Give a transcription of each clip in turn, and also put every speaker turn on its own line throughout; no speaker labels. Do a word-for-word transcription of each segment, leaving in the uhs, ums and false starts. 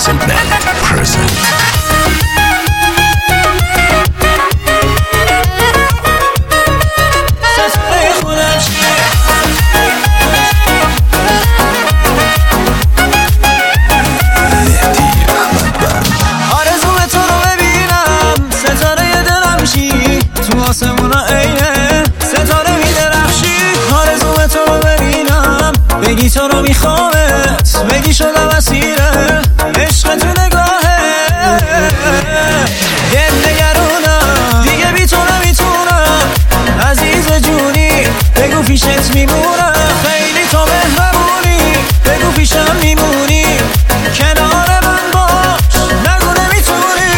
Puzzle Band present.
بگی تو رو میخوامت، بگی شدم اسیره عشق تو نگاهه. دل نگرونم دیگه بی تو نمیتونم، عزیز جونی بگو پیشت میمونم. خیلی تو مهربونی بگو پیشم میمونی، کنار من باش نگو نمیتونی.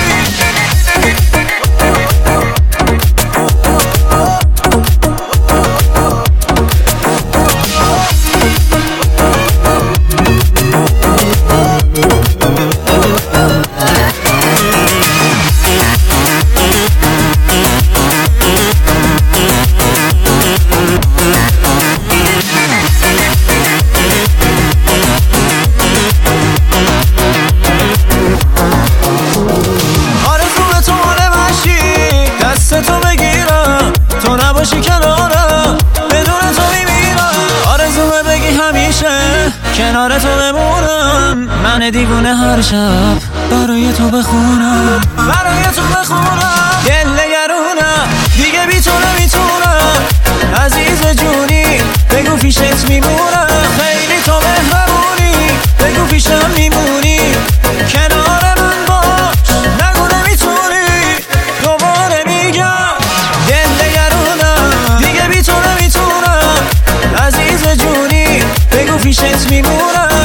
تو بگیرم تو نباشی کنارم، بدون تو میمیرم. آرزومه بگی همیشه کنار تو بمونم، من دیوونه هر شب برای تو بخونم، برای تو بخونم. دل نگرونم دیگه بی تو نمیتونم، عزیز جونی بگو پیشت میمونم. خیلی تو مهربونی بگو پیشم میمونی، کنار من باش نگو نمیتونی. دوباره میگم دل نگرونم دیگه بی تو نمیتونم، عزیز جونی بگو پیشت میمونم.